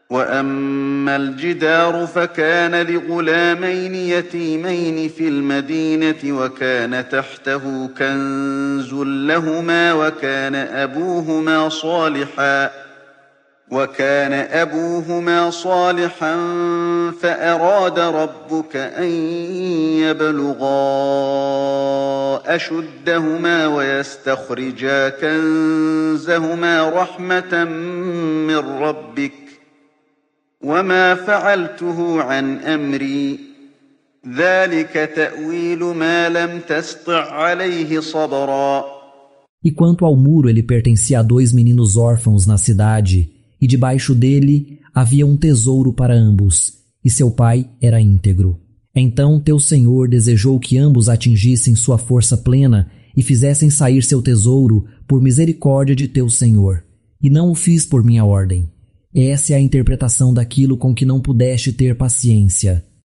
وأما الجدار فكان لغلامين يتيمين في المدينة وكان تحته كنز لهما وكان أبوهما صالحا فأراد ربك أن يبلغا أشدهما ويستخرجا كنزهما رحمة من ربك وما فعلته عن أمري ذلك تأويل ما لم تسطع عليه صبرا. E quanto ao muro, ele pertencia a 2 meninos órfãos na cidade, e debaixo dele havia um tesouro para ambos, e seu pai era íntegro. Então teu Senhor desejou que ambos atingissem sua força plena e fizessem sair seu tesouro por misericórdia de teu Senhor, e não o fiz por minha ordem. Essa é a interpretação daquilo com que não pudeste ter paciência.